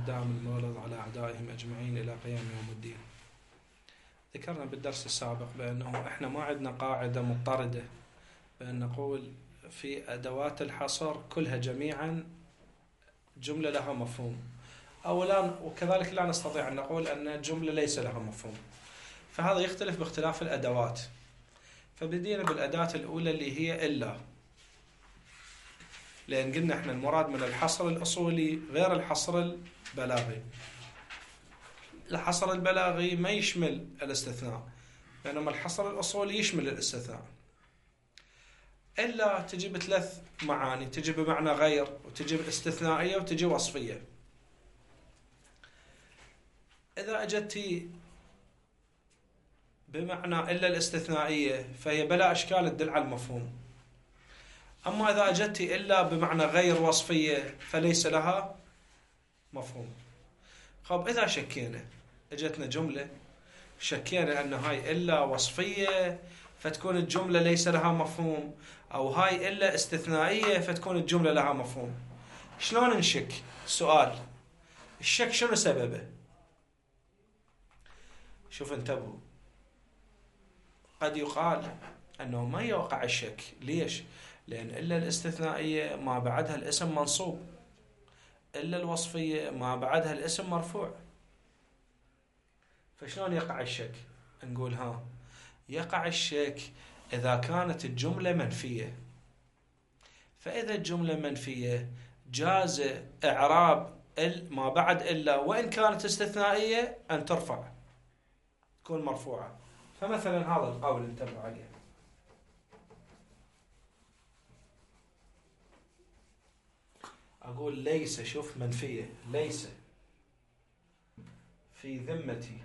الدائم المغلظ على أعدائهم أجمعين إلى قيام يوم الدين. ذكرنا بالدرس السابق بأنه إحنا ما عندنا قاعدة مضطردة بأن نقول في أدوات الحصر كلها جميعا جملة لها مفهوم، أو لا، وكذلك لا نستطيع أن نقول أن الجملة ليس لها مفهوم، فهذا يختلف باختلاف الأدوات. فبدينا بالأداة الأولى اللي هي إلا، لأن قلنا إحنا المراد من الحصر الأصولي غير الحصر البلاغي. الحصر البلاغي ما يشمل الاستثناء، بينما الحصر الأصولي يشمل الاستثناء. إلا تجي بثلاث معاني، تجي بمعنى غير، وتجي استثنائية، وتجي وصفية. إذا أجتي بمعنى إلا الاستثنائية فهي بلا إشكال تدل على المفهوم. أما إذا أجتي إلا بمعنى غير وصفية فليس لها مفهوم. خب إذا شكينا، أجتنا جملة شكينا أن هاي إلا وصفية فتكون الجملة ليس لها مفهوم، أو هاي إلا استثنائية فتكون الجملة لها مفهوم. شلون نشك؟ سؤال، الشك شنو سببه؟ شوف انتبهوا، قد يقال أنه ما يوقع الشك. ليش؟ لأن إلا الاستثنائية ما بعدها الاسم منصوب، إلا الوصفية ما بعدها الاسم مرفوع. فشلون يقع الشك؟ نقول يقع الشك إذا كانت الجملة منفية. فإذا الجملة منفية جاز إعراب ما بعد إلا وإن كانت استثنائية أن ترفع، تكون مرفوعة. فمثلا هذا القول انتبهوا عليه، أقول ليس، شوف منفية، ليس في ذمتي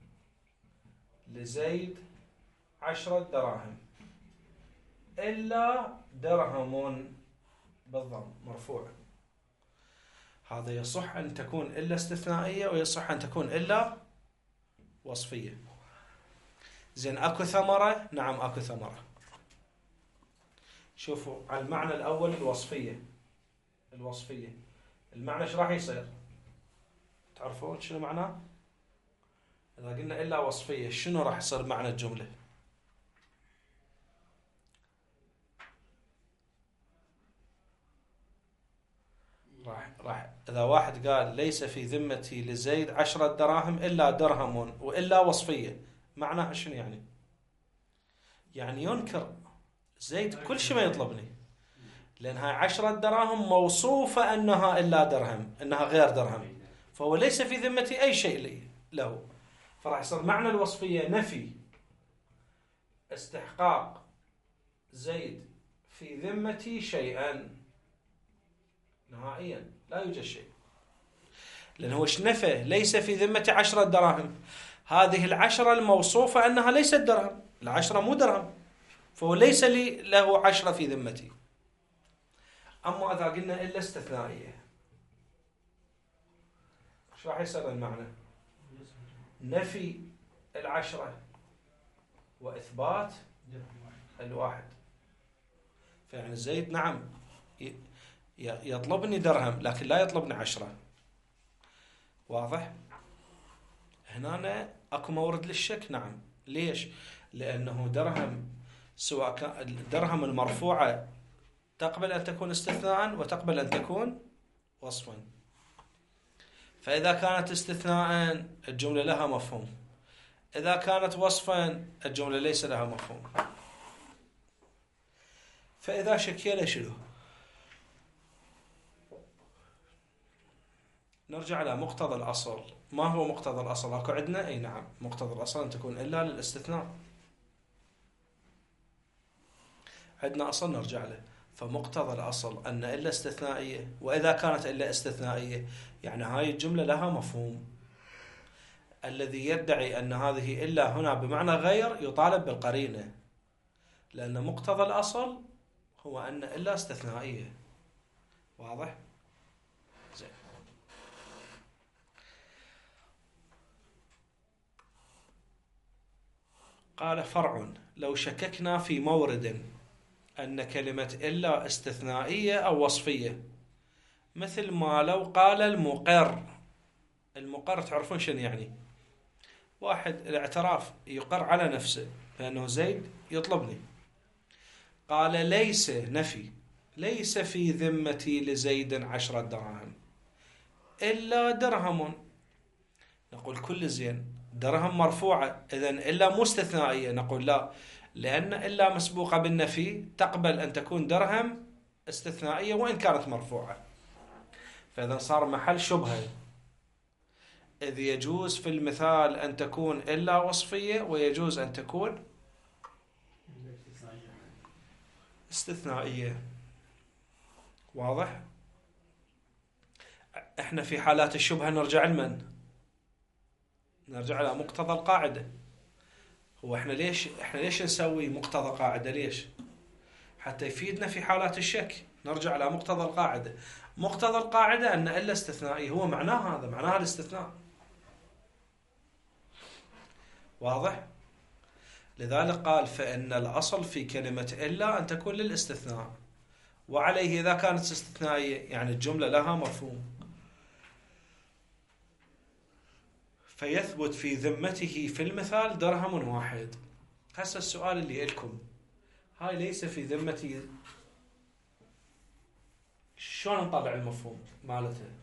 لزيد 10 دراهم إلا درهم بالضم مرفوع. هذا يصح أن تكون إلا استثنائية، ويصح أن تكون إلا وصفية. زين، أكو ثمرة؟ نعم أكو ثمرة. شوفوا على المعنى الأول الوصفية، المعنى ايش راح يصير؟ تعرفون شنو معناه؟ إذا قلنا إلا وصفية شنو راح يصير معنى الجملة؟ راح إذا واحد قال ليس في ذمتي لزيد 10 دراهم إلا درهم وإلا وصفية، معناها شنو يعني؟ يعني ينكر زيد كل شيء ما يطلبني، لأن هاي 10 دراهم موصوفة أنها إلا درهم، أنها غير درهم، فهو ليس في ذمتي أي شيء له. فراح يصير معنى الوصفية نفي استحقاق زيد في ذمتي شيئا نهائيا، لا يوجد شيء. لأنه هو نفى ليس في ذمتي 10 دراهم، هذه 10 الموصوفة أنها ليست درهم، 10 مو درهم، فهو ليس له 10 في ذمتي. أما إذا قلنا إلا استثنائية شو راح يصير المعنى؟ نفي 10 وإثبات 1. فيعني زيد نعم يطلبني درهم لكن لا يطلبني 10. واضح؟ هنا أكو مورد للشك. نعم. ليش؟ لأنه درهم، سواء كان الدرهم المرفوعة تقبل أن تكون استثناء وتقبل أن تكون وصفا. فإذا كانت استثناء الجملة لها مفهوم، إذا كانت وصفا الجملة ليس لها مفهوم. فإذا شكينا شنو؟ نرجع إلى مقتضى الأصل. ما هو مقتضى الأصل؟ أكو عندنا؟ أي نعم، مقتضى الأصل أن تكون إلا للاستثناء. عندنا أصل نرجع له. فمقتضى الأصل أن إلا استثنائية، وإذا كانت إلا استثنائية يعني هاي الجملة لها مفهوم. الذي يدعي أن هذه إلا هنا بمعنى غير يطالب بالقرينة، لأن مقتضى الأصل هو أن إلا استثنائية. واضح؟ زين. قال فرع: لو شككنا في مورد أن كلمة إلا استثنائية أو وصفية، مثل ما لو قال المقر المقر تعرفون شنو يعني؟ واحد الاعتراف يقر على نفسه بأنه زيد يطلبني. قال ليس نفي، ليس في ذمتي لزيد 10 دراهم إلا درهم. نقول كل زين، درهم مرفوعة، إذن إلا مو استثنائية. نقول لا، لأن إلا مسبوقة بالنفي تقبل أن تكون درهم استثنائية وإن كانت مرفوعة، فإذا صار محل شبهة. إذ يجوز في المثال أن تكون إلا وصفية، ويجوز أن تكون استثنائية. واضح؟ احنا في حالات الشبهة نرجع لمن؟ نرجع إلى مقتضى القاعدة. هو احنا ليش نسوي مقتضى قاعدة؟ ليش؟ حتى يفيدنا في حالات الشك. نرجع إلى مقتضى القاعدة. مقتضى القاعدة أن إلا استثنائي، هو معناه هذا، معناه الاستثناء. واضح؟ لذلك قال فإن الأصل في كلمة إلا أن تكون للاستثناء، وعليه إذا كانت استثنائية يعني الجملة لها مفهوم، فيثبت في ذمته في المثال درهم واحد. هسه السؤال اللي لكم، هاي ليس في ذمتي، شلون نطلع المفهوم مالتها؟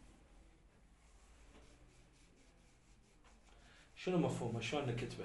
شنو مفهومه؟ شلون نكتبه؟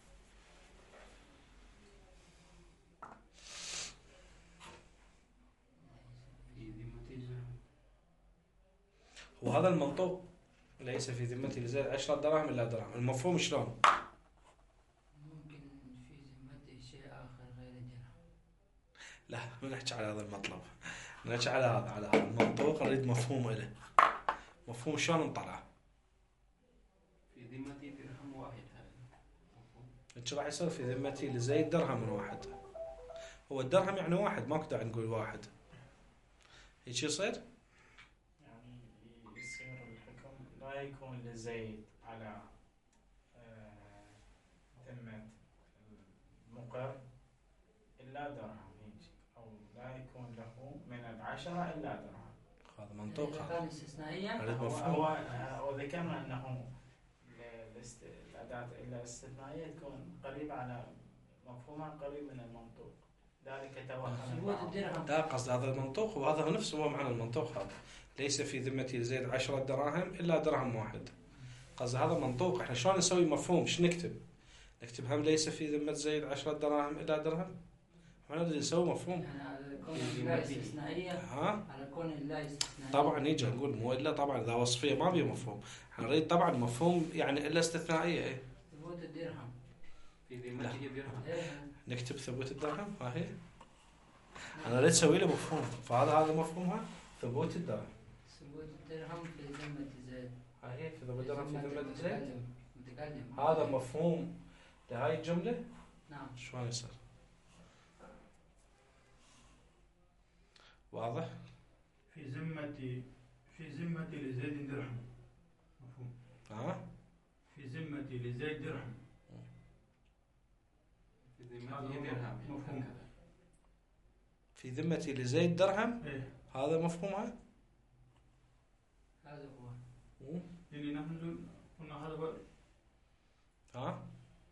وهذا المنطوق، ليس في ذمتي لزيد 10 دراهم إلا درهم، المفهوم شلون؟ ممكن في ذمتي شيء آخر غير درهم. لا، ما نحكي على هذا المطلب، نحكي على هذا المنطوق، نريد مفهوم له. مفهوم شلون نطلعه؟ في ذمتي درهم واحد، هذا مفهوم. ايش راح يصير في ذمتي لزيد درهم واحد؟ هو الدرهم يعني واحد، ماكو داعي نقول واحد. هيك يصير؟ يعني يصير الحكم لا يكون لزيد على ذمة المقر إلا درهم، هيك، أو لا يكون له من 10 إلا درهم. هذا منطوق. إذا كان استثنائيا نريد مفهوم. وذكرنا أنه الأداة إلا استثنائية تكون قريبة على مفهومها قريب من المنطوق، ذلك توهم ثبوت الدرهم. لا، قصد هذا المنطوق، وهذا هو نفسه هو معنى المنطوق. هذا ليس في ذمتي لزيد 10 دراهم إلا درهم واحد. قصد هذا منطوق. احنا شلون نسوي مفهوم؟ ايش نكتب؟ نكتب هم ليس في ذمة زيد 10 دراهم إلا درهم؟ احنا نريد نسوي مفهوم. يعني على كون اللا استثنائية. ها؟ على كون اللا استثنائية. طبعا نيجي نقول مو إلا، طبعا إذا وصفية ما بيه مفهوم. احنا نريد طبعا مفهوم يعني إلا استثنائية. إيه؟ ثبوت الدرهم. في ذمتي درهم. إيه. نكتب ثبوت الدرهم. ها هي. أنا اريد اسوي له مفهوم، هذا مفهومها ثبوت الدرهم. ثبوت الدرهم في ذمة زيد. ها هي ثبوت الدرهم في ذمة زيد. متكلم. هذا مفهوم لهاي الجملة. نعم. شلون يصير؟ واضح؟ في ذمتي لزيد درهم، مفهوم. ها؟ في ذمتي لزيد درهم، في ذمتي درهم، مفهوم. في ذمتي لزيد درهم. ايه، هذا مفهومها. هذا هو. يعني نحن قلنا هذا بقى. ها؟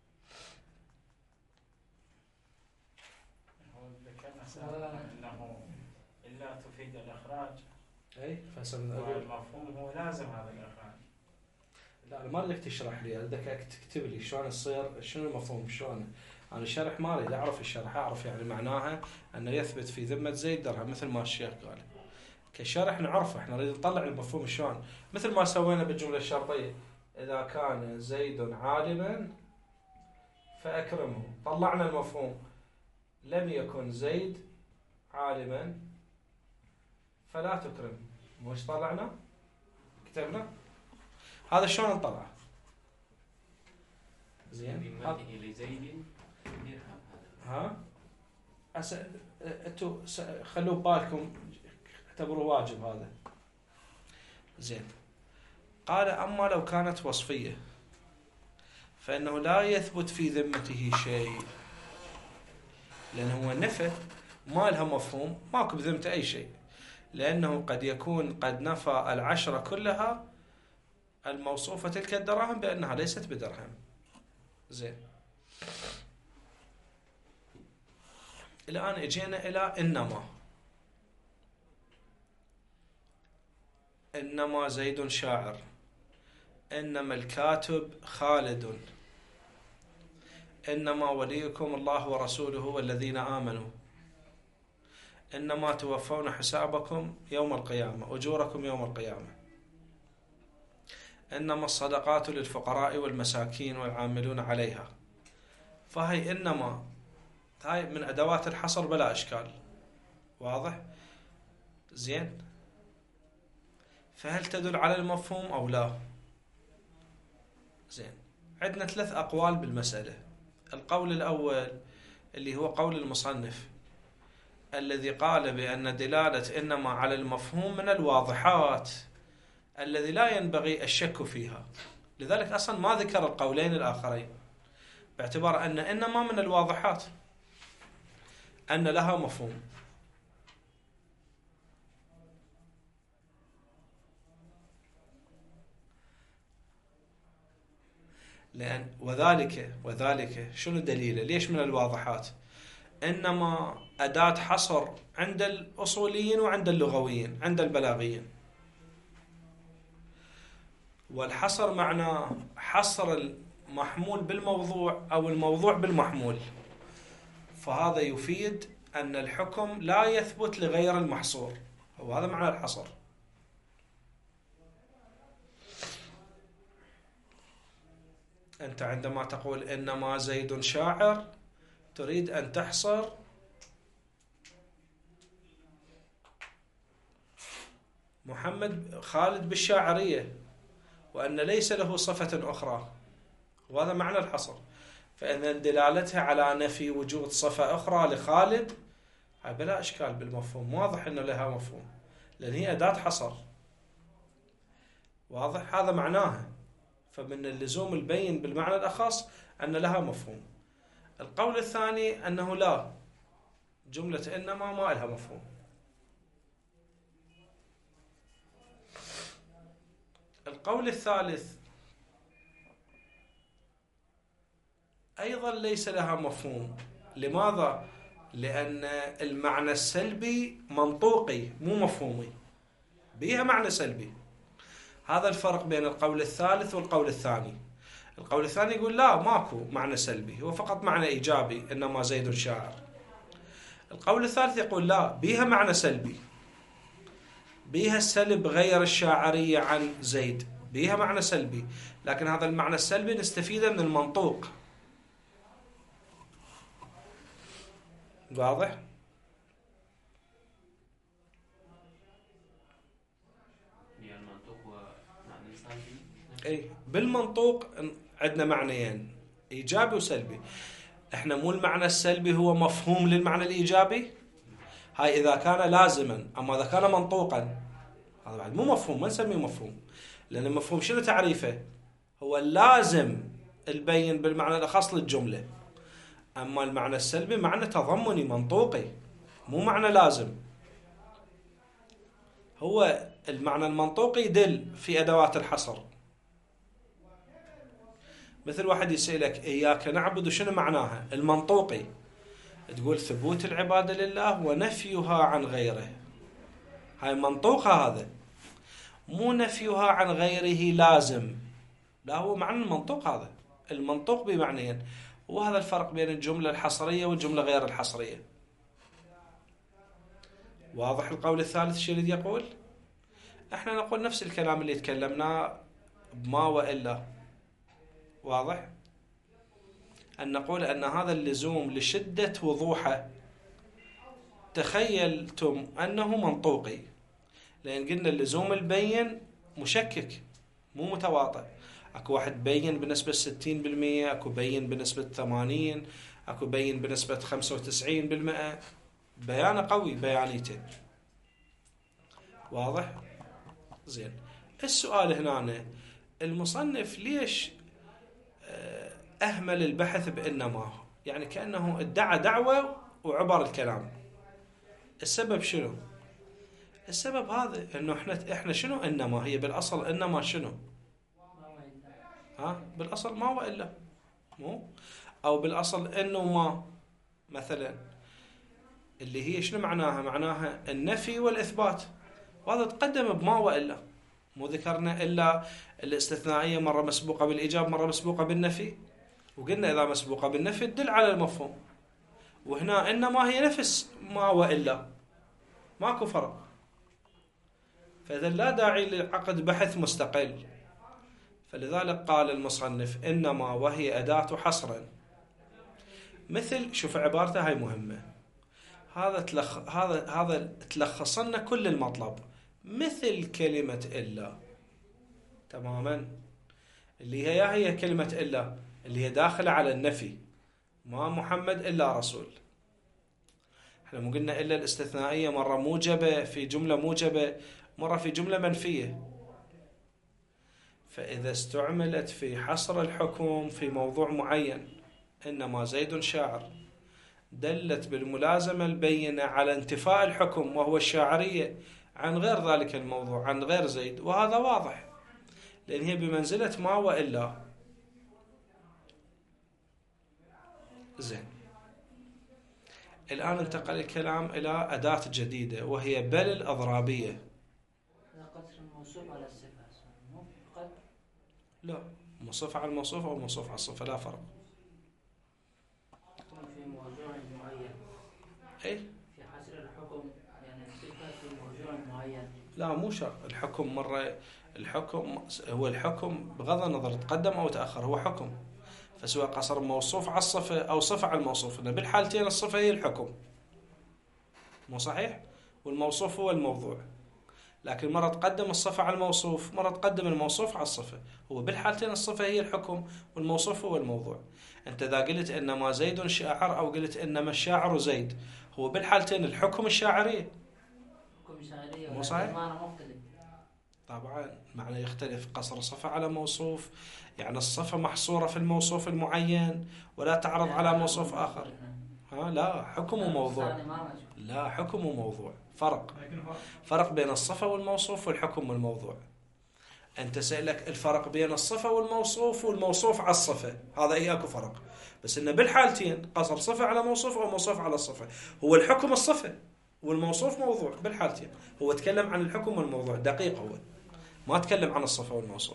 ذكرنا سابقا أنه إلا تفيد الإخراج، اي والمفهوم هو لازم هذا الإخراج. لا، انا ما اريدك تشرح لي، اريدك تكتب لي شلون يصير، شنو المفهوم، شلون. انا الشرح ما اريد اعرف الشرح، اعرف يعني معناها انه يثبت في ذمة زيد درهم مثل ما الشيخ قال. كشرح نعرفه، احنا نريد نطلع المفهوم شلون، مثل ما سوينا بالجملة الشرطية. اذا كان زيد عالما فاكرمه، طلعنا المفهوم. لم يكن زيد عالما فلا تكرم. مش طلعنا؟ كتبنا؟ هذا شلون نطلع؟ زين؟ ذمته لزيد درهم، هذا. ها؟ انتوا خلوه ببالكم، اعتبروه واجب هذا. زين. قال اما لو كانت وصفية فانه لا يثبت في ذمته شيء، لانه هو نفى، ما لها مفهوم، ماكو بذمته اي شيء، لانه قد يكون قد نفى 10 كلها الموصوفة تلك الدراهم بأنها ليست بدرهم. زين، الآن اجينا إلى إنما زيد شاعر، إنما الكاتب خالد، إنما وليكم الله ورسوله والذين آمنوا، إنما توفون حسابكم يوم القيامة، أجوركم يوم القيامة، إنما الصدقات للفقراء والمساكين والعاملون عليها. فهي إنما هاي من أدوات الحصر بلا إشكال. واضح؟ زين، فهل تدل على المفهوم أو لا؟ زين، عندنا 3 أقوال بالمسألة. القول الأول اللي هو قول المصنف الذي قال بأن دلالة إنما على المفهوم من الواضحات الذي لا ينبغي الشك فيها، لذلك أصلا ما ذكر القولين الآخرين باعتبار أن إنما من الواضحات أن لها مفهوم. لأن وذلك شنو دليله؟ ليش من الواضحات؟ إنما أداة حصر عند الأصوليين وعند اللغويين، عند البلاغيين. والحصر معناه حصر المحمول بالموضوع أو الموضوع بالمحمول، فهذا يفيد أن الحكم لا يثبت لغير المحصور، وهذا معنى الحصر. أنت عندما تقول إنما زيد شاعر تريد أن تحصر خالد بالشاعرية، وأن ليس له صفة أخرى، وهذا معنى الحصر. فإن دلالتها على نفي وجود صفة أخرى لخالد هاي بلا إشكال بالمفهوم، واضح أنه لها مفهوم لأن هي أداة حصر. واضح؟ هذا معناها. فمن اللزوم البين بالمعنى الأخص أن لها مفهوم. القول الثاني أنه لا، جملة إنما ما لها مفهوم. القول الثالث أيضا ليس لها مفهوم. لماذا؟ لأن المعنى السلبي منطوقي مو مفهومي، بيها معنى سلبي. هذا الفرق بين القول الثالث والقول الثاني. القول الثاني يقول لا، ماكو معنى سلبي، هو فقط معنى إيجابي، إنما زيد شاعر. القول الثالث يقول لا، بيها معنى سلبي، بيها السلب غير الشاعرية عن زيد، بيها معنى سلبي، لكن هذا المعنى السلبي نستفيده من المنطوق. واضح؟ اي بالمنطوق عندنا معنيين، ايجابي وسلبي. احنا مو المعنى السلبي هو مفهوم للمعنى الايجابي، هاي اذا كان لازما، اما اذا كان منطوقا هذا بعد مو مفهوم، ما نسميه مفهوم. لان المفهوم شنو تعريفه؟ هو اللازم البين بالمعنى الاخص للجمله. اما المعنى السلبي معنى تضمني منطوقي، مو معنى لازم. هو المعنى المنطوقي يدل في ادوات الحصر. مثل واحد يسألك إياك نعبد وشنو معناها؟ المنطوقي تقول ثبوت العبادة لله ونفيها عن غيره. هاي منطوقها، هذا مو نفيها عن غيره لازم، لا، هو معنى المنطوق. هذا المنطوق بمعنيين، وهذا الفرق بين الجملة الحصرية والجملة غير الحصرية. واضح؟ القول الثالث شو يريد يقول؟ احنا نقول نفس الكلام اللي تكلمناه بما وإلا. واضح؟ أن نقول أن هذا اللزوم لشدة وضوحه تخيلتم أنه منطوقي، لأن قلنا اللزوم البين مشكك مو متواطئ. أكو واحد بين بنسبة 60%، أكو بين بنسبة 80%، أكو بين بنسبة 95%. بيانه قوي بيانيته. واضح؟ زين، السؤال هنا المصنف ليش أهمل البحث بإنما؟ يعني كأنه ادعى دعوة وعبر الكلام. السبب شنو؟ السبب هذا إنه إحنا شنو إنما؟ هي بالأصل إنما شنو؟ بالأصل ما وإلا، مو أو بالأصل إنه ما، مثلا اللي هي شنو معناها؟ معناها النفي والإثبات، وهذا تقدم بما وإلا. مو ذكرنا إلا الاستثنائية مرة مسبوقة بالإيجاب مرة مسبوقة بالنفي، وقلنا إذا مسبوقة بالنفي تدل على المفهوم، وهنا إنما هي نفس ما وإلا، ماكو فرق. فإذا لا داعي لعقد بحث مستقل، فلذلك قال المصنف إنما وهي أداة حصر. مثل، شوف عبارته هاي مهمة، هذا تلخص لنا كل المطلب. مثل كلمة إلا تماما، اللي هي كلمة إلا اللي هي داخلة على النفي، ما محمد إلا رسول. احنا مو قلنا إلا الاستثنائية مرة موجبة في جملة موجبة، مرة في جملة منفية. فإذا استعملت في حصر الحكم في موضوع معين، إنما زيد شاعر، دلت بالملازمة البينة على انتفاء الحكم وهو الشاعرية عن غير ذلك الموضوع، عن غير زيد، وهذا واضح لأن هي بمنزلة ما وإلا. زين، الآن انتقل الكلام إلى أداة جديدة وهي بل الأضرابية. قصر الموصوف على الصفة، مو قد؟ لا، موصوف على الموصوف أو موصوف على الصفة لا فرق. في موضوع معين. أي؟ في حصر الحكم يعني الصفة في موضوع معين. لا مو شرط الحكم مرة، الحكم هو الحكم بغض النظر تقدم أو تأخر هو حكم، فسواء قصر موصوف على الصفة أو صفة على الموصوف، إن بالحالتين الصفة هي الحكم، مو صحيح؟ والموصوف هو الموضوع، لكن مرة تقدم الصفة على الموصوف، مرة تقدم الموصوف على الصفة. هو بالحالتين الصفة هي الحكم والموصوف هو الموضوع. أنت إذا قلت إنما زيد شاعر أو قلت إنما الشاعر زيد، هو بالحالتين الحكم الشاعرية، حكم شاعرية، مو صحيح؟ معنى مختلف. طبعا معنى يختلف، قصر صفة على موصوف يعني الصفة محصورة في الموصوف المعين ولا تعرض على موصوف آخر. لا، حكم وموضوع، لا حكم وموضوع، فرق بين الصفة والموصوف والحكم والموضوع. أنت سألك الفرق بين الصفة والموصوف والموصوف على الصفة، هذا إياكو فرق، بس إنه بالحالتين قصر صفة على موصوف أو موصوف على الصفة، هو الحكم الصفة والموصوف موضوع بالحالتين. هو تكلم عن الحكم والموضوع دقيق، هو ما تكلم عن الصفة والموصوف.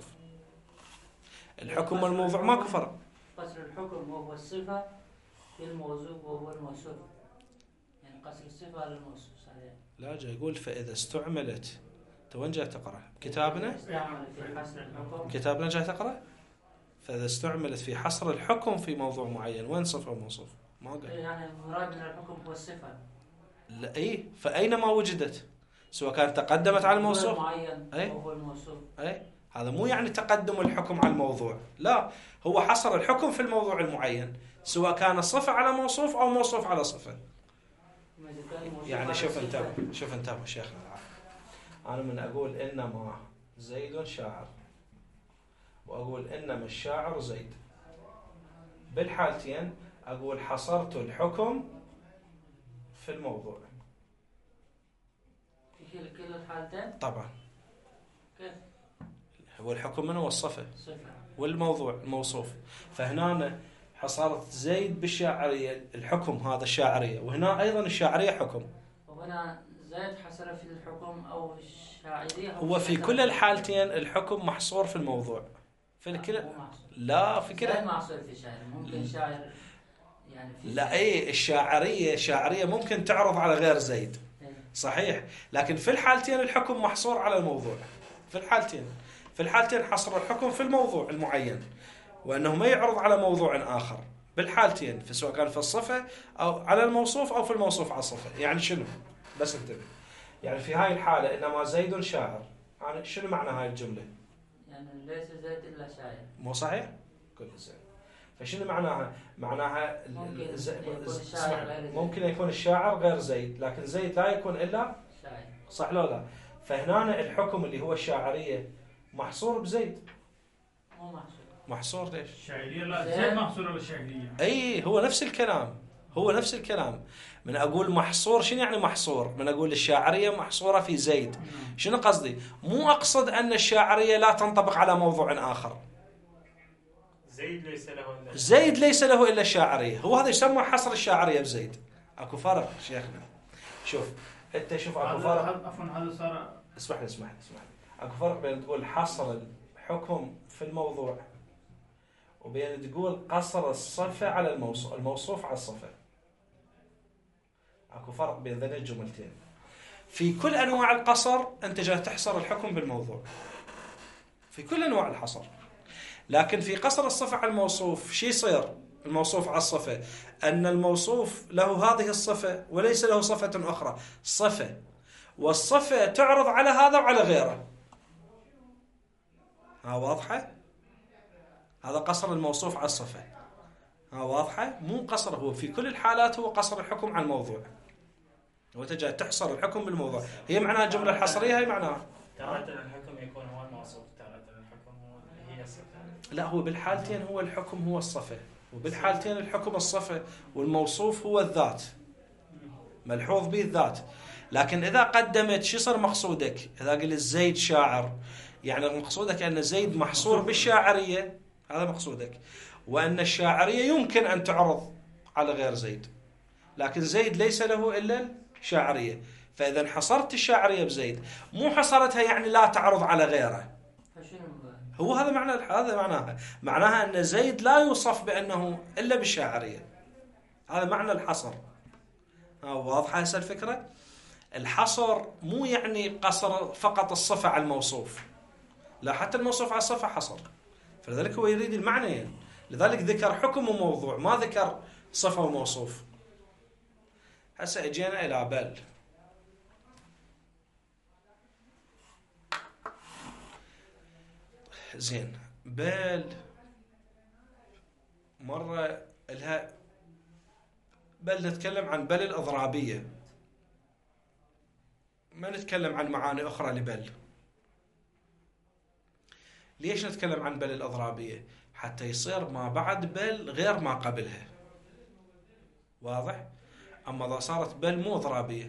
الحكم والموضوع ماكو فرق. قصر الحكم وهو الصفة في الموصوف وهو الموصوف، يعني قصر الصفة على الموصوف صحيح. لا، جاي يقول فإذا استعملت، وين جاي تقرأ؟ كتابنا؟ في حصر الحكم. كتابنا جاي تقرأ؟ فإذا استعملت في حصر الحكم في موضوع معين، وين صفة وموصوف؟ ما قال. يعني المراد من الحكم هو الصفة. لا، إيه، فأينما وجدت سواء كانت تقدمت على الموصوف معين أي هو الموصوف. أي، هذا مو يعني تقدم الحكم على الموضوع، لا، هو حصر الحكم في الموضوع المعين سواء كان الصفة على موصوف أو موصوف على صفة. يعني شوف انتبه شيخنا، أنا من أقول إنما زيد شاعر وأقول إنما الشاعر زيد، بالحالتين أقول حصرت الحكم في الموضوع. في كل الحالتين؟ طبعا. كيف؟ هو الحكم من هو الصفة صفة والموضوع الموصوف، فهنا حصرت زيد بالشاعرية، الحكم هذا الشاعرية، وهنا أيضا الشاعرية حكم. وهنا زيد حصر في الحكم أو الشاعرية؟ هو في كل الحالتين الحكم محصور في الموضوع. في الكل لا، في كل زيد محصور في شاعر، ممكن شاعر يعني في لا، ايه، الشاعرية ممكن تعرض على غير زيد صحيح، لكن في الحالتين الحكم محصور على الموضوع. في الحالتين حصر الحكم في الموضوع المعين، وأنه ما يعرض على موضوع آخر بالحالتين، فسواء كان في الصفة أو على الموصوف أو في الموصوف على الصفة. يعني شنو؟ بس انتبه، يعني في هاي الحالة إنما زيد شاعر، يعني شنو معنى هاي الجملة؟ يعني ليس زيد إلا شاعر، مو صحيح؟ كل زين. فشنو معناها؟ معناها ممكن يكون الشاعر غير زيد، لكن زيد لا يكون إلا شاعر، صح لو لا؟ فهنا الحكم اللي هو الشاعرية محصور بزيد. مو محصور ليش؟ الشاعرية لا، زيد محصورة بالشاعرية. أي، هو نفس الكلام. من أقول محصور، شنو يعني محصور؟ من أقول الشاعرية محصورة في زيد، شنو قصدي؟ مو أقصد أن الشاعرية لا تنطبق على موضوع آخر، زيد ليس له إلا الشاعرية. هو هذا يسمى حصر الشاعرية بزيد. أكو فرق شيخنا. شوف أنت شوف أكو فرق. عفوا هذا صار. اسمح لي. أكو فرق بين تقول حصر الحكم في الموضوع وبين تقول قصر الصفة على الموصوف على الصفة. أكو فرق بين ذنين الجملتين. في كل أنواع القصر أنت جاي تحصر الحكم بالموضوع في كل أنواع الحصر. لكن في قصر الصفة على الموصوف شي يصير الموصوف على الصفة أن الموصوف له هذه الصفة وليس له صفة أخرى صفة، والصفة تعرض على هذا وعلى غيره. ها واضحة؟ هذا قصر الموصوف على الصفة. ها واضحة؟ مو قصر، هو في كل الحالات هو قصر الحكم على الموضوع. وتجي تحصر الحكم بالموضوع. هي معناها الجملة الحصرية هي معناها تارة الحكم يكون هو الموصوف، تارة الحكم هي الصفة. لا، هو بالحالتين هو الحكم هو الصفة، وبالحالتين الحكم الصفة والموصوف هو الذات، ملحوظ به الذات. لكن إذا قدمت شو صار مقصودك؟ إذا قلت زيد شاعر يعني مقصودك أن زيد محصور بالشاعرية، هذا مقصودك، وأن الشاعرية يمكن أن تعرض على غير زيد، لكن زيد ليس له إلا الشاعرية. فإذا حصرت الشاعرية بزيد مو حصرتها يعني لا تعرض على غيره. هو هذا معناها أن زيد لا يوصف بأنه إلا بالشاعرية. هذا معنى الحصر. واضحة هسه الفكرة؟ الحصر مو يعني قصر فقط الصفة على الموصوف، لا، حتى الموصوف على الصفة حصر. فلذلك هو يريد المعنيين، لذلك ذكر حكم وموضوع ما ذكر صفة وموصوف. هسه اجينا إلى بل. زين، بل مرة لها بل نتكلم عن بل الإضرابية، ما نتكلم عن معاني أخرى لبل. ليش نتكلم عن بل الإضرابية؟ حتى يصير ما بعد بل غير ما قبلها. واضح؟ أما إذا صارت بل مو إضرابية،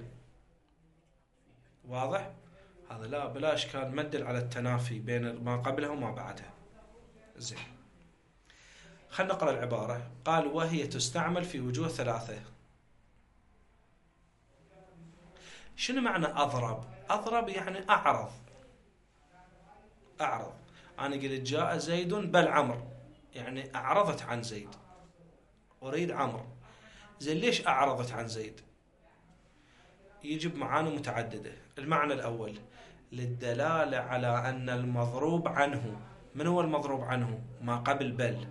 واضح؟ هذا لا، بلا إشكال مدل على التنافي بين ما قبلها وما بعدها. زين، خلنا نقرأ العبارة. قال وهي تستعمل في وجوه ثلاثة. شنو معنى أضرب؟ أضرب يعني أعرض. أنا قلت جاء زيد بل عمرو، يعني أعرضت عن زيد، أريد عمرو. زين، ليش أعرضت عن زيد؟ يجب معاني متعددة. المعنى الأول للدلالة على أن المضروب عنه، من هو المضروب عنه؟ ما قبل بل،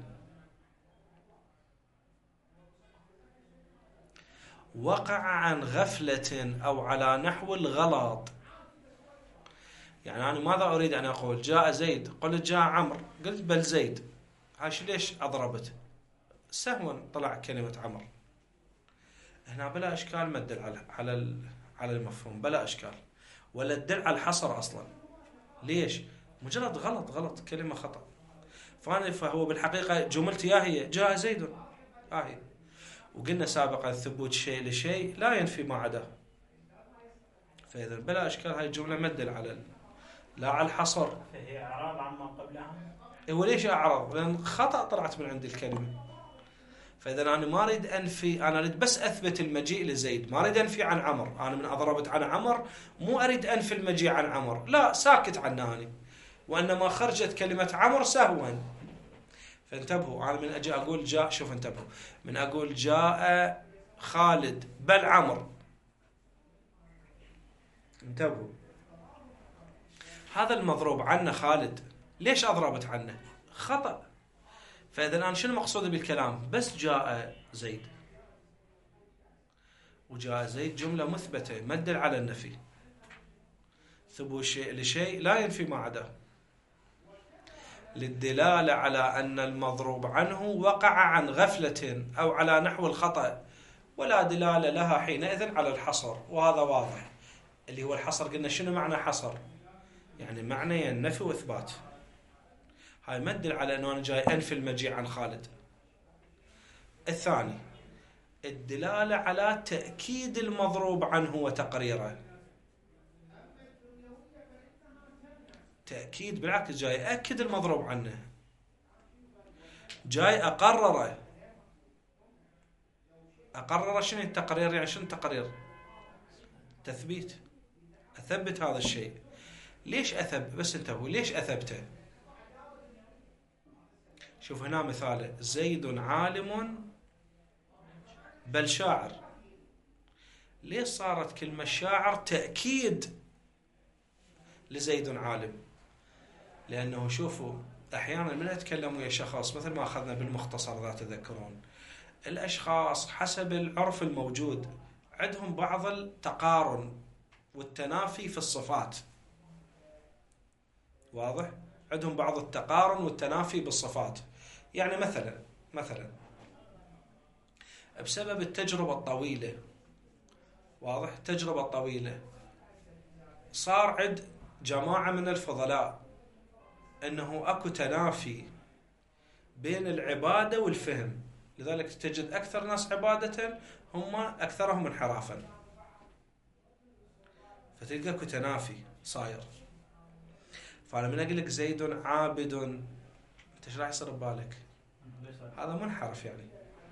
وقع عن غفلة أو على نحو الغلط. يعني أنا ماذا أريد أن أقول؟ جاء زيد، قلت جاء عمرو، قلت بل زيد. عاش ليش أضربت؟ سهوا طلع كلمة عمرو. هنا بلا إشكال ما تدل على المفهوم، بلا إشكال، ولا تدل على الحصر أصلا. ليش؟ مجرد غلط كلمة خطأ. فهو بالحقيقة جملتي يا هي جاء زيد هي. وقلنا سابقا ثبوت شيء لشيء لا ينفي ما عداه. فإذا بلا إشكال هاي الجملة ما تدل على لا على الحصر. فهي إعراب عما قبلها. هو ليش أعرض؟ لأن خطأ طلعت من عند الكلمة. فإذا أنا ما أريد أنفي، أنا أريد بس أثبت المجيء لزيد، ما أريد أنفي عن عمر. أنا من أضربت عن عمر مو أريد أنفي المجيء عن عمر، لا، ساكت عنه أنا، وإنما خرجت كلمة عمر سهوا. فانتبهوا، أنا من أجي أقول جاء، شوف انتبهوا، من أقول جاء خالد بل عمر، انتبهوا، هذا المضروب عنه خالد، ليش أضربت عنه؟ خطأ. فإذا أنا شنو مقصودي بالكلام؟ بس جاء زيد، وجاء زيد جملة مثبتة ما تدل على النفي. ثبوت شيء لشيء لا ينفي ما عداه، للدلالة على أن المضروب عنه وقع عن غفلة أو على نحو الخطأ، ولا دلالة لها حينئذ على الحصر. وهذا واضح، اللي هو الحصر. قلنا شنو معنى حصر؟ يعني معنى النفي وإثبات. هاي ما تدل على أنه أنا جاي أنفي المجيء عن خالد. الثاني الدلالة على تأكيد المضروب عنه وتقريره. تأكيد بالعكس، جاي أكد المضروب عنه. جاي أقرره شنو التقرير؟ يعني شنو التقرير؟ تثبيت، أثبت هذا الشيء. ليش بس انتبهوا ليش أثبته؟ شوف هنا مثاله: زيد عالم بل شاعر. ليش صارت كلمة شاعر تأكيد لزيد عالم؟ لأنه شوفوا أحيانا من أتكلم ويا شخص، مثل ما أخذنا بالمختصر ذا تذكرون، الأشخاص حسب العرف الموجود عندهم بعض التقارن والتنافي في الصفات. واضح؟ عندهم بعض التقارن والتنافي بالصفات. يعني مثلا بسبب التجربة الطويلة، واضح؟ التجربة الطويلة صار عند جماعة من الفضلاء أنه أكو تنافي بين العبادة والفهم، لذلك تجد أكثر ناس عبادة هم أكثرهم انحرافا، فتلقى أكو تنافي صاير. فأنا من أقول لك زيد عابد، أنت ايش راح يصير ببالك؟ هذا منحرف يعني.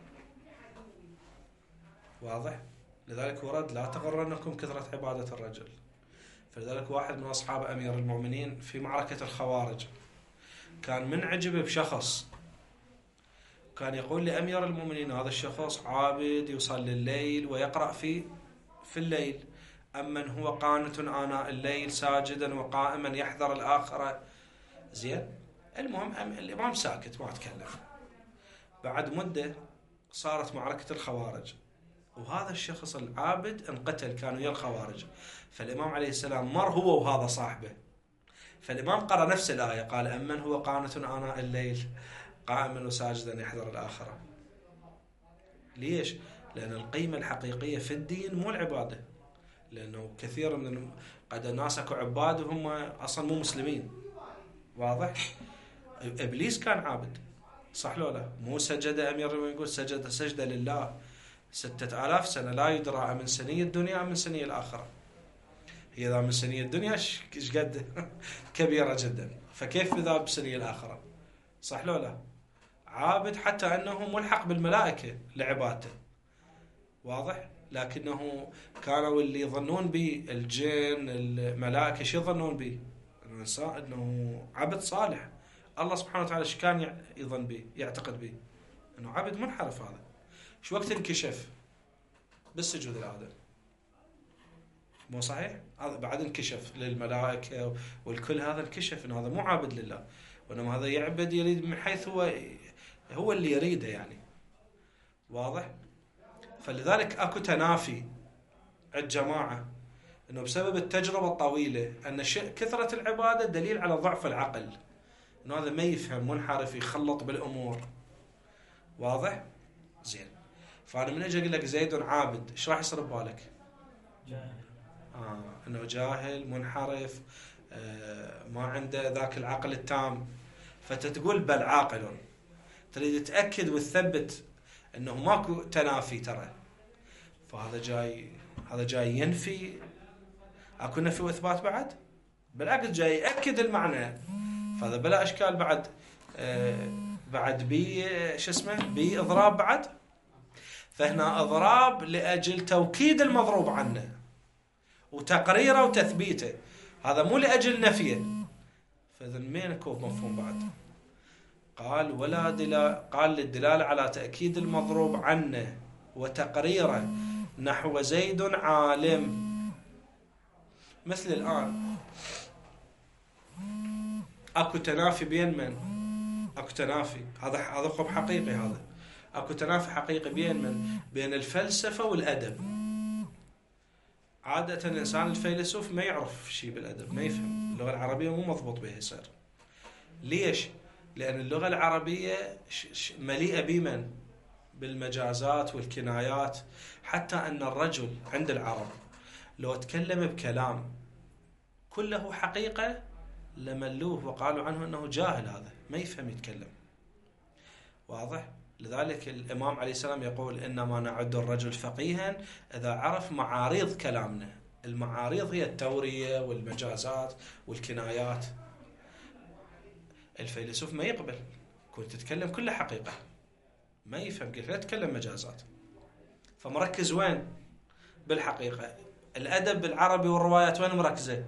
واضح؟ لذلك ورد: لا تغرنكم كثرة عبادة الرجل. فلذلك واحد من أصحاب أمير المؤمنين في معركة الخوارج كان منعجب بشخص، كان يقول لأمير المؤمنين: هذا الشخص عابد يصلي الليل ويقرأ في الليل، أمن هو قانت آناء الليل ساجدا وقائما يحذر الآخرة. زين، المهم الإمام ساكت ما تكلم. بعد مدة صارت معركة الخوارج، وهذا الشخص العابد انقتل، كانوا ويا الخوارج. فالإمام عليه السلام مر هو وهذا صاحبه، فالإمام قرأ نفس الآية، قال: أمن هو قانت آناء الليل قائما وساجدا يحذر الآخرة. ليش؟ لأن القيمة الحقيقية في الدين مو العبادة، لأنه كثير من قد الناس اكو عباد وهم أصلا مو مسلمين. واضح؟ إبليس كان عابد، صح لو لا؟ مو سجد أمير المؤمنين يقول سجد سجدة لله 6000 سنة، لا يدرى من سنية الدنيا أم من سنية الآخرة. هي ذا من سنية الدنيا ايش قد كبيرة جدا، فكيف ذا بسنية الآخرة؟ صح لو لا؟ عابد حتى أنه ملحق بالملائكة لعبادته. واضح؟ لكنه كانوا اللي يظنون به الجن الملائكة شو يظنون به؟ أنه عبد صالح. الله سبحانه وتعالى ايش كان يظن به، يعتقد به؟ أنه عبد منحرف. هذا شو وقت انكشف؟ بالسجود الآدم. مو صحيح؟ هذا بعد انكشف للملائكة والكل، هذا انكشف أنه هذا مو عابد لله، وإنما هذا يعبد يريد من حيث هو اللي يريده يعني. واضح؟ فلذلك أكو تنافي عند جماعة أنه بسبب التجربة الطويلة أن كثرة العبادة دليل على ضعف العقل، أنه هذا ما يفهم، منحرف، يخلط بالأمور. واضح؟ زين. فأنا من أجي أقول لك زيد عابد، إيش راح يصير ببالك؟ جاهل. أنه جاهل، منحرف، ما عنده ذاك العقل التام. فتتقول بل عاقل، تريد تأكد وتثبت أنه ماكو تنافي ترى. فهذا جاي ينفي، أكو نفي وإثبات بعد؟ بالعكس جاي يأكد المعنى. فهذا بلا أشكال بعد بي إضراب بعد. فهنا إضراب لأجل توكيد المضروب عنه وتقريره وتثبيته، هذا مو لأجل نفيه. فإذا مين يكون مفهوم بعد؟ قال للدلالة على تأكيد المضروب عنه وتقريره، نحو زيد عالم. مثل الآن أكو تنافي بين من؟ أكو تنافي، هذا خب حقيقي. هذا أكو تنافي حقيقي بين الفلسفة والأدب. عادة الإنسان الفيلسوف ما يعرف شيء بالأدب، ما يفهم اللغة العربية، مو مضبوط بها يصير. ليش؟ لأن اللغة العربية مليئة بمن؟ بالمجازات والكنايات، حتى أن الرجل عند العرب لو تكلم بكلام كله حقيقة لملوه وقالوا عنه أنه جاهل، هذا ما يفهم يتكلم. واضح؟ لذلك الإمام عليه السلام يقول: إنما نعد الرجل فقيها إذا عرف معاريض كلامنا. المعاريض هي التورية والمجازات والكنايات. الفيلسوف ما يقبل، كنت تتكلم كل حقيقة ما يفهم، قلت لا تتكلم مجازات. فمركز وين؟ بالحقيقة. الأدب العربي والروايات وين مركزة؟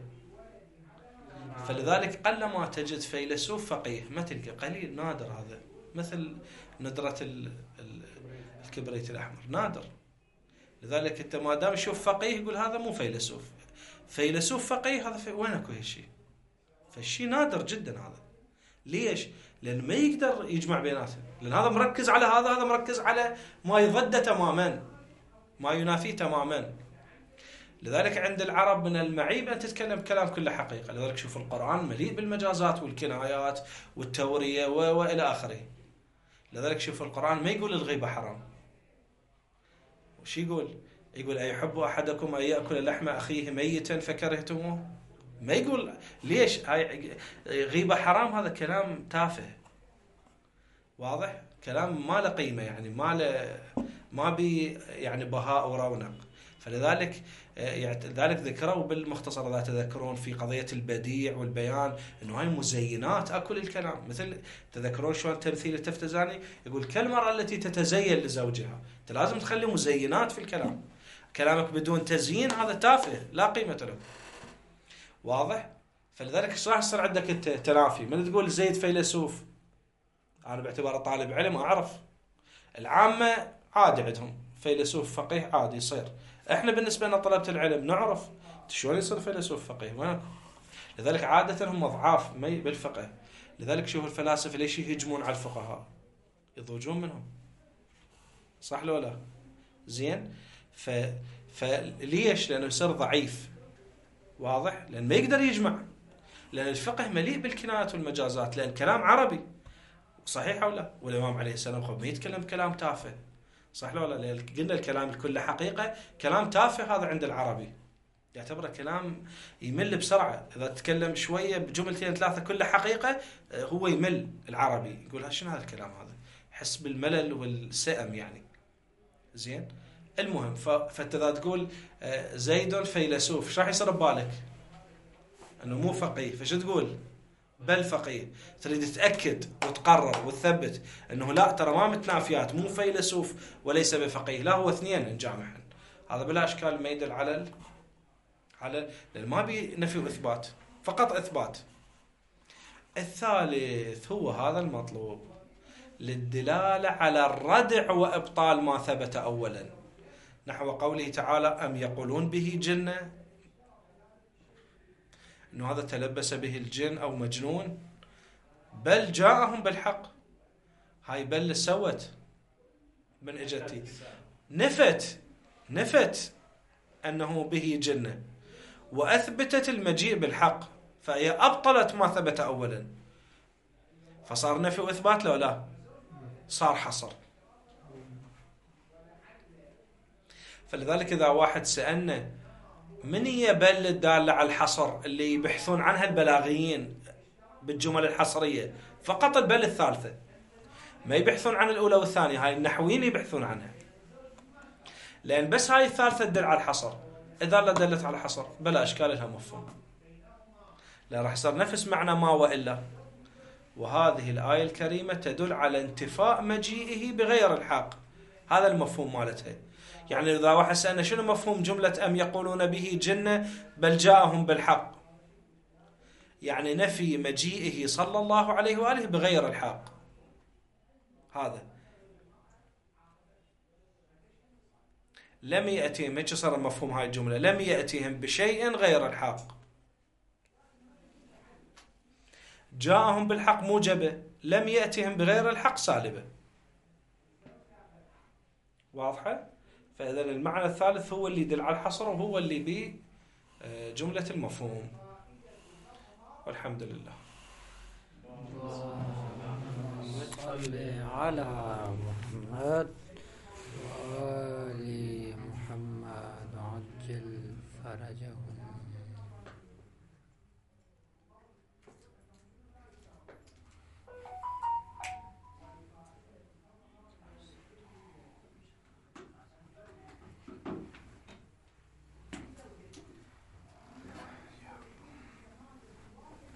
فلذلك قل ما تجد فيلسوف فقيه، ما تلقى، قليل، نادر هذا، مثل ندرة الكبريت الأحمر، نادر. لذلك أنت ما دام يشوف فقيه يقول هذا مو فيلسوف. فيلسوف فقيه هذا وين اكو هالشيء؟ فالشيء نادر جدا هذا. ليش؟ لأن ما يقدر يجمع بيناتهم، لأن هذا مركز على هذا مركز على ما يضد تماما، ما ينافيه تماما. لذلك عند العرب من المعيب أن تتكلم كلام كله حقيقة. لذلك شوف القرآن مليء بالمجازات والكنايات والتورية وإلى آخره. لذلك شوف القرآن ما يقول الغيبة حرام، وش يقول؟ يقول أيحب أحدكم أن يأكل لحم أخيه ميتا فكرهتموه؟ ما يقول. ليش؟ هاي غيبة حرام، هذا كلام تافه، واضح؟ كلام ما له قيمة، يعني ما بي يعني بهاء ورونق. فلذلك ذلك ذكروا بالمختصر ذات تذكرون في قضية البديع والبيان أنه هاي مزينات أكل الكلام. مثل تذكرون شلون تمثيل التفتزاني يقول كالمرأة التي تتزين لزوجها، أنت لازم تخلي مزينات في الكلام. كلامك بدون تزيين هذا تافه لا قيمة له، واضح؟ فلذلك ايش راح يصير عندك انت تنافي. من تقول زيد فيلسوف، انا باعتباره طالب علم اعرف، العامة عادي عندهم فيلسوف فقيه عادي يصير. احنا بالنسبة لنا طلبة العلم نعرف شلون يصير فيلسوف فقيه، ماكو. لذلك عادة هم اضعاف بالفقه. لذلك شوفوا الفلاسفة ليش يهجمون على الفقهاء، يضوجون منهم، صح لو لا؟ زين. فليش؟ لانه يصير ضعيف، واضح؟ لأن ما يقدر يجمع، لأن الفقه مليء بالكنايات والمجازات، لأن كلام عربي، صحيح أو لا؟ والإمام عليه السلام ما يتكلم كلام تافه، صح لو لا؟ لأن قلنا الكلام الكل حقيقة، كلام تافه هذا عند العربي يعتبره كلام يمل بسرعة. إذا تتكلم شوية بجملتين ثلاثة كل حقيقة هو يمل العربي، يقول شنو هذا الكلام هذا، يحس بالملل والسئم يعني. زين. المهم فانت اذا تقول زيد فيلسوف، ايش راح يصير ببالك؟ انه مو فقيه. فشو تقول؟ بل فقيه. تريد تتاكد وتقرر وتثبت انه لا ترى ما متنافيات، مو فيلسوف وليس بفقيه، لا هو اثنين جامعا. هذا بلا اشكال ما يدل على لان ما بي نفي واثبات، فقط اثبات. الثالث هو هذا المطلوب للدلاله على الردع وابطال ما ثبت اولا، نحو قوله تعالى أم يقولون به جنة، أنه هذا تلبس به الجن أو مجنون، بل جاءهم بالحق. هاي بل سوت من إجتي نفت أنه به جنة وأثبتت المجيء بالحق، فهي أبطلت ما ثبت أولا، فصار نفي وإثبات لو لا؟ صار حصر. فلذلك إذا واحد سألنا من هي بل الدالة على الحصر اللي يبحثون عنها البلاغيين بالجمل الحصرية، فقط البل الثالثة، ما يبحثون عن الأولى والثانية، هاي النحويين يبحثون عنها، لأن بس هاي الثالثة تدل على الحصر. إذا لا دلت على الحصر بلا أشكال لها مفهوم، لا راح يصير نفس معنى ما وإلا. وهذه الآية الكريمة تدل على انتفاء مجيئه بغير الحق، هذا المفهوم مالتها. يعني إذا واحد سألنا شنو مفهوم جملة أم يقولون به جنة بل جاءهم بالحق، يعني نفي مجيئه صلى الله عليه وآله بغير الحق. هذا لم يأتيهم، هيك صار مفهوم هاي الجملة، لم يأتيهم بشيء غير الحق. جاءهم بالحق موجبة، لم يأتيهم بغير الحق سالبة، واضحة؟ فإذا المعنى الثالث هو اللي يدل على الحصر، وهو اللي بجملة المفهوم. والحمد لله. صل على محمد وآل محمد وعجل فرجه.